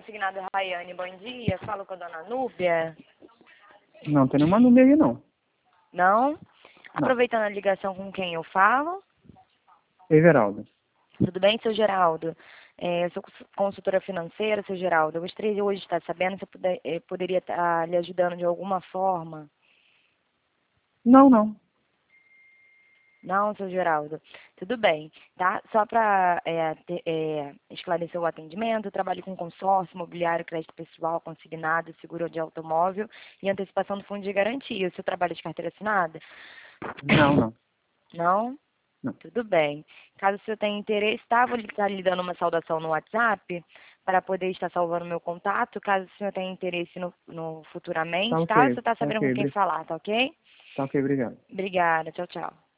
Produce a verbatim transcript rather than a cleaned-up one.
consignado Rayane, bom dia. Falo com a dona Núbia. Não tem nenhuma número aí, não. Não? Não. Aproveitando a ligação, com quem eu falo? Everaldo. Tudo bem, seu Geraldo? É, eu sou consultora financeira, seu Geraldo. Eu gostaria de hoje de estar sabendo se eu puder, eh, poderia estar lhe ajudando de alguma forma. Não, não. Não, seu Geraldo. Tudo bem, tá? Só para é, é, esclarecer o atendimento, eu trabalho com consórcio, imobiliário, crédito pessoal, consignado, seguro de automóvel e antecipação do fundo de garantia. O seu trabalho é de carteira assinada? Não, não. Não? Não. Tudo bem. Caso o senhor tenha interesse, tá? Vou lhe estar lhe dando uma saudação no WhatsApp para poder estar salvando meu contato. Caso o senhor tenha interesse no, no Tá futuramente, tá? ok, Você está tá sabendo ok. com quem bri- falar, tá ok? Tá ok, obrigado. Obrigada. Tchau, tchau.